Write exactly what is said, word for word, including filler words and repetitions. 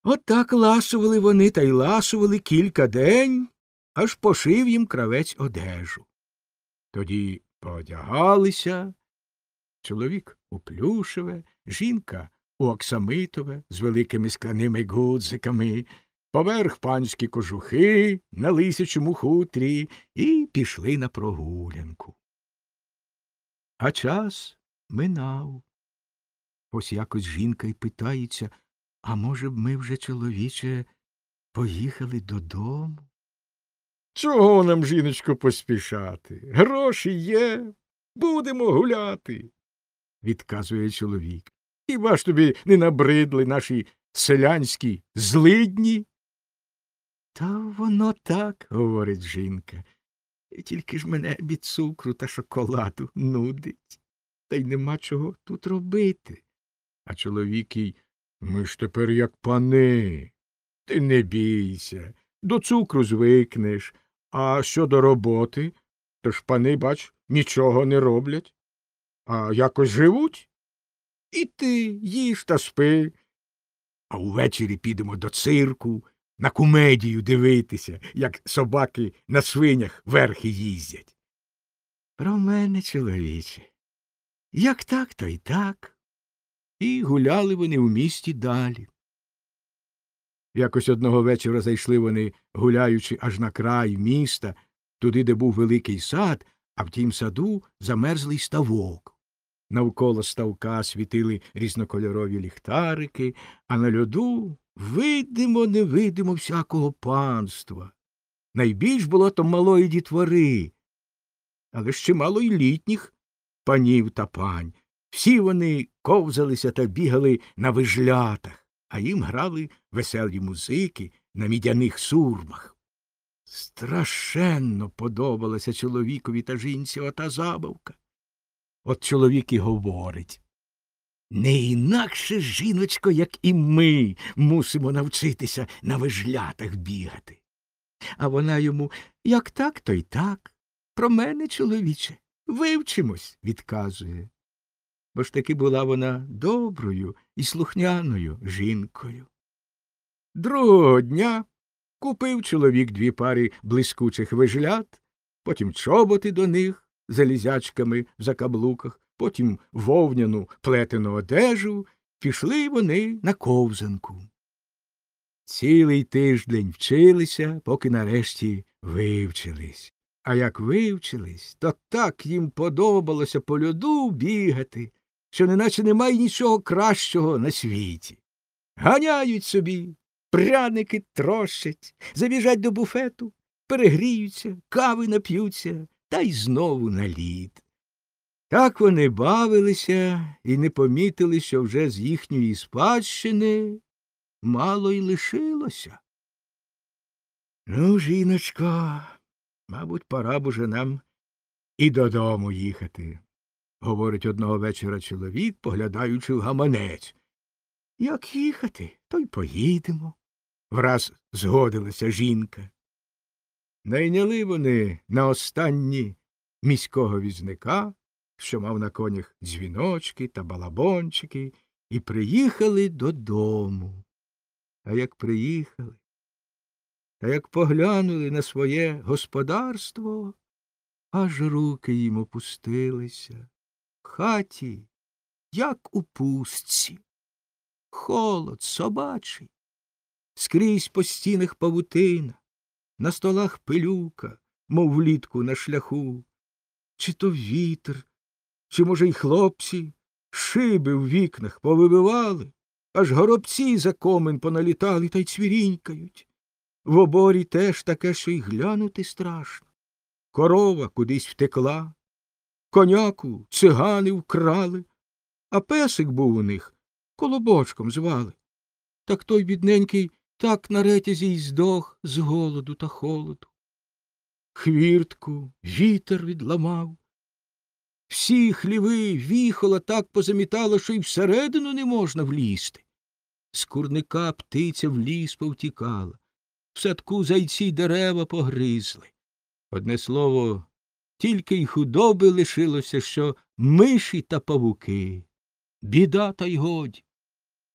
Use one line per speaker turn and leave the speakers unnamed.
От так ласували вони та й ласували кілька день, аж пошив їм кравець одежу. Тоді поодягалися, чоловік у плюшеве, жінка у оксамитове з великими скляними гудзиками, поверх панські кожухи на лисячому хутрі, і пішли на прогулянку. А час минав. Ось якось жінка й питається, а може б ми вже, чоловіче, поїхали додому? Чого нам, жіночко, поспішати? Гроші є, будемо гуляти, відказує чоловік. Хіба ж тобі не набридли наші селянські злидні? Та воно так, говорить жінка. Тільки ж мене від цукру та шоколаду нудить. Та й нема чого тут робити. А чоловік їй: ми ж тепер як пани. Ти не бійся, до цукру звикнеш. А щодо роботи, то ж пани, бач, нічого не роблять, а якось живуть. І ти їж та спи. А увечері підемо до цирку, на кумедію дивитися, як собаки на свинях верхи їздять. Про мене, чоловіче, як так, то й так. І гуляли вони в місті далі. Якось одного вечора зайшли вони, гуляючи аж на край міста, туди, де був великий сад, а в тім саду замерзлий ставок. Навколо ставка світили різнокольорові ліхтарики, а на льоду видимо-невидимо всякого панства. Найбільш було то малої дітвори, але ще мало й літніх панів та пань. Всі вони ковзалися та бігали на вижлятах, а їм грали веселі музики на мідяних сурмах. Страшенно подобалася чоловікові та жінці ота забавка. От чоловік і говорить: не інакше, жіночко, як і ми, мусимо навчитися на вижлятах бігати. А вона йому: як так, то й так. Про мене, чоловіче, вивчимось, відказує. Бо ж таки була вона доброю і слухняною жінкою. Другого дня купив чоловік дві пари блискучих вижлят, потім чоботи до них з залізячками в закаблуках, потім вовняну плетену одежу, пішли вони на ковзанку. Цілий тиждень вчилися, поки нарешті вивчились. А як вивчились, то так їм подобалося по льоду бігати, що неначе немає нічого кращого на світі. Ганяють собі, пряники трощать, забіжать до буфету, перегріються, кави нап'ються, та й знову на лід. Так вони бавилися і не помітили, що вже з їхньої спадщини мало й лишилося. Ну, жіночко, мабуть, пора б уже нам і додому їхати, говорить одного вечора чоловік, поглядаючи в гаманець. Як їхати, то й поїдемо, враз згодилася жінка. Найняли вони на останні міського візника, що мав на конях дзвіночки та балабончики, і приїхали додому. А як приїхали, та як поглянули на своє господарство, аж руки їм опустилися. В хаті, як у пустці, холод собачий, скрізь по стінах павутина, на столах пилюка, мов влітку на шляху. Чи то вітер, чи, може, й хлопці шиби в вікнах повибивали, аж горобці за комин поналітали та й цвірінькають. В оборі теж таке, що й глянути страшно. Корова кудись втекла, коняку цигани вкрали, а песик був у них, колобочком звали. Так той бідненький так на ретязі й здох з голоду та холоду. Хвіртку вітер відламав. Всі хліви віхола так позамітало, що й всередину не можна влізти. З курника птиця в ліс повтікала, в садку зайці й дерева погризли. Одне слово, тільки й худоби лишилося, що миші та павуки. Біда та й годі.